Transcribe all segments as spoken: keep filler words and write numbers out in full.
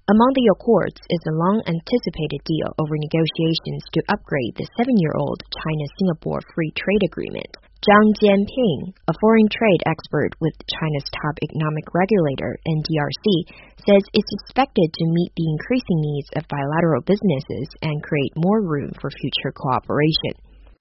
Among the accords is a long-anticipated deal over negotiations to upgrade the seven-year-old China-Singapore Free Trade Agreement. Zhang Jianping, a foreign trade expert with China's top economic regulator, N D R C, says it's expected to meet the increasing needs of bilateral businesses and create more room for future cooperation.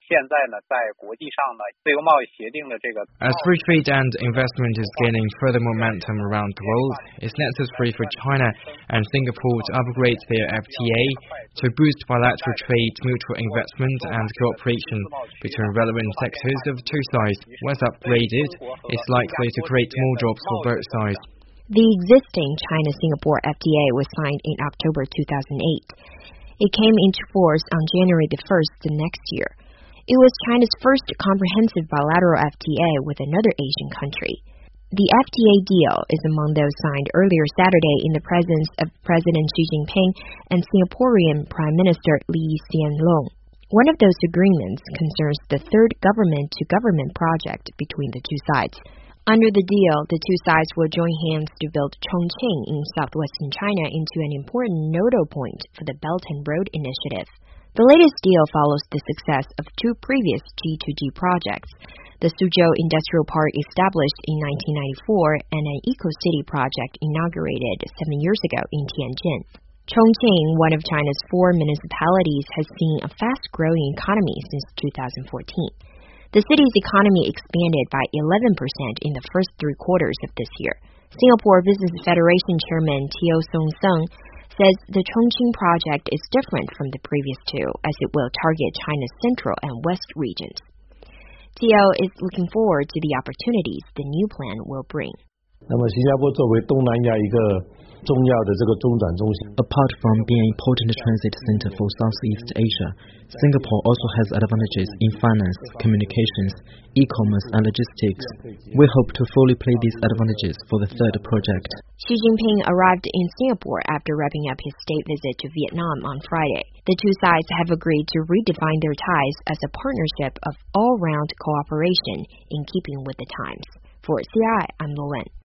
As free trade and investment is gaining further momentum around the world, it's necessary for China and Singapore to upgrade their F T A to boost bilateral trade, mutual investment and cooperation between relevant sectors of two sides. Once upgraded, it's likely to create more jobs for both sides. The existing China-Singapore F T A was signed in October two thousand eight. It came into force on January the first the next year. It was China's first comprehensive bilateral F T A with another Asian country. The F T A deal is among those signed earlier Saturday in the presence of President Xi Jinping and Singaporean Prime Minister Lee Hsien Loong. One of those agreements concerns the third government-to-government project between the two sides. Under the deal, the two sides will join hands to build Chongqing in southwestern China into an important nodal point for the Belt and Road Initiative. The latest deal follows the success of two previous G two G projects, the Suzhou Industrial Park established in nineteen ninety-four and an Eco-City project inaugurated seven years ago in Tianjin. Chongqing, one of China's four municipalities, has seen a fast-growing economy since two thousand fourteen. The city's economy expanded by eleven percent in the first three quarters of this year. Singapore Business Federation Chairman Teo Song Sung says the Chongqing project is different from the previous two, as it will target China's central and west regions. Teo is looking forward to the opportunities the new plan will bring. Apart from being an important transit center for Southeast Asia, Singapore also has advantages in finance, communications, e-commerce and logistics. We hope to fully play these advantages for the third project. Xi Jinping arrived in Singapore after wrapping up his state visit to Vietnam on Friday. The two sides have agreed to redefine their ties as a partnership of all-round cooperation in keeping with the times. For C I, I'm Luan.